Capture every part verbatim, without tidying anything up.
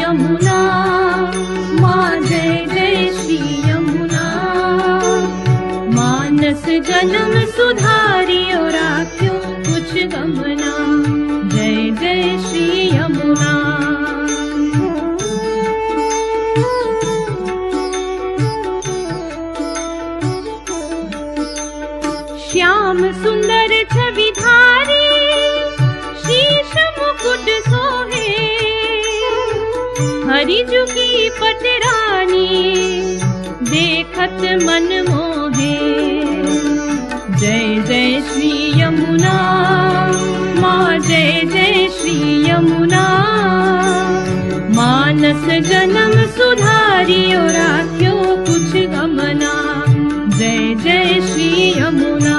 यमुना, माँ जय जय श्री यमुना। मानस जन्म सुधारियो राख्यो कुछ गमना, जय जय श्री यमुना। श्याम सुंदर छवि धारी, शीश मुकुट सोहे, हरि जुगी पटरानी, देखत मन मोहे। जय जय श्री यमुना, माँ जय जय श्री यमुना। मानस जन्म सुधारियो राख्यो कुछ गमना, जय जय श्री यमुना।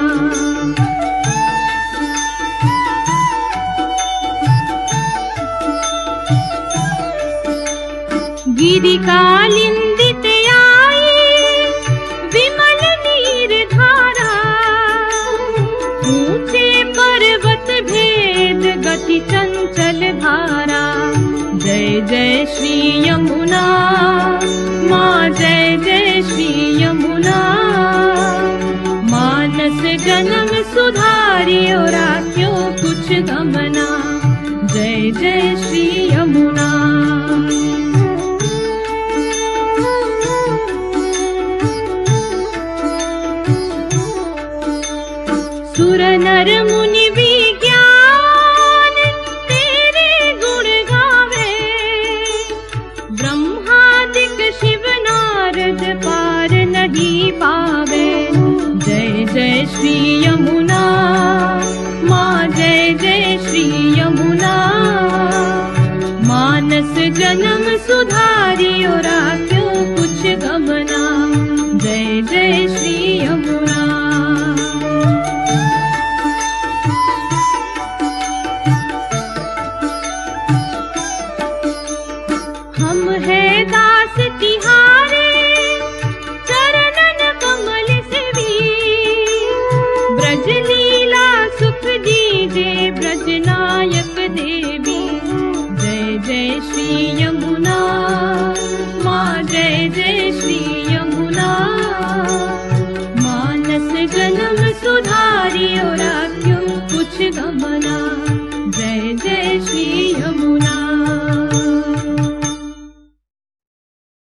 गिरि कालिंदित आई, विमल नीर धारा, ऊंचे पर्वत भेद गति चंचल धारा। जय जय श्री यमुना, माँ जय जय श्री यमुना। मानस जन्म सुधारियो राख्यो कुछ गमना, जय जय श्री यमुना। सुर नर मुनि विज्ञान तेरे गुण गावे, ब्रह्मादिक शिव नारद पार नहीं पावे। जय जय श्री यमुना, माँ जय जय श्री यमुना। मानस जन्म सुधारियो राख्यो कुछ गमना, जय जय श्री यमुना। हम है दास तिहारे, चरणन कमल सेवी, ब्रज लीला सुख दीजे ब्रज नायक देवी। जय जय श्री यमुना,